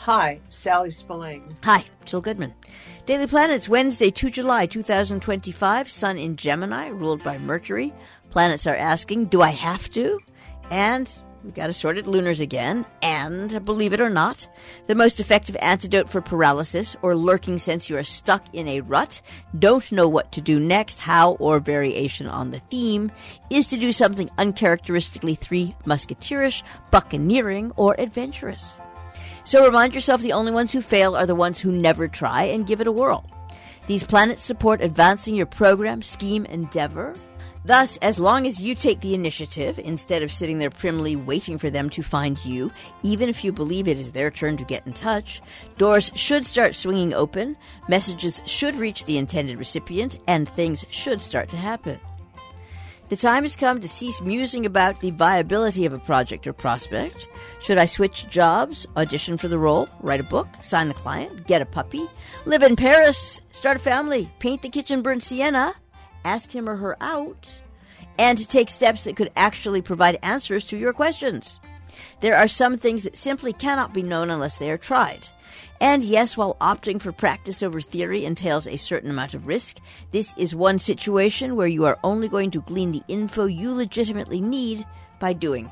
Hi, Sally Spillane. Hi, Jill Goodman. Daily Planets, Wednesday, 2 July 2025. Sun in Gemini, ruled by Mercury. Planets are asking, do I have to? And we've got assorted lunars again. And, believe it or not, the most effective antidote for paralysis or lurking sense you are stuck in a rut, don't know what to do next, how, or variation on the theme, is to do something uncharacteristically Three Musketeerish, buccaneering, or adventurous. So remind yourself the only ones who fail are the ones who never try, and give it a whirl. These planets support advancing your program, scheme, endeavor. Thus, as long as you take the initiative, instead of sitting there primly waiting for them to find you, even if you believe it is their turn to get in touch, doors should start swinging open, messages should reach the intended recipient, and things should start to happen. The time has come to cease musing about the viability of a project or prospect. Should I switch jobs, audition for the role, write a book, sign the client, get a puppy, live in Paris, start a family, paint the kitchen burnt sienna, ask him or her out, and take steps that could actually provide answers to your questions? There are some things that simply cannot be known unless they are tried. And yes, while opting for practice over theory entails a certain amount of risk, this is one situation where you are only going to glean the info you legitimately need by doing.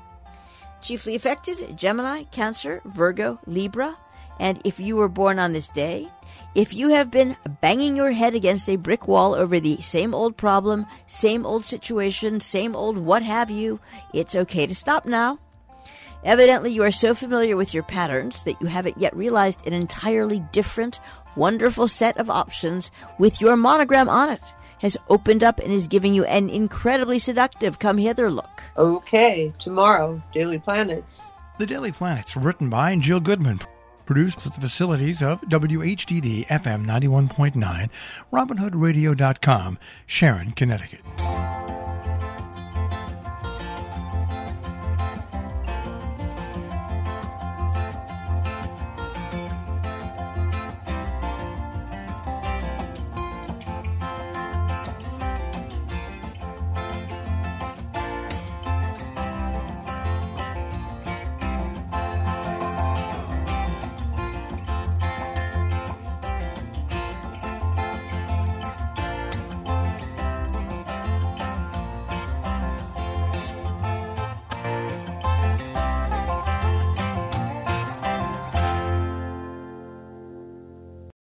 Chiefly affected, Gemini, Cancer, Virgo, Libra, and if you were born on this day, if you have been banging your head against a brick wall over the same old problem, same old situation, same old what have you, it's okay to stop now. Evidently, you are so familiar with your patterns that you haven't yet realized an entirely different, wonderful set of options with your monogram on it has opened up and is giving you an incredibly seductive come-hither look. Okay, tomorrow, Daily Planets. The Daily Planets, written by Jill Goodman, produced at the facilities of WHDD FM 91.9, RobinHoodRadio.com, Sharon, Connecticut.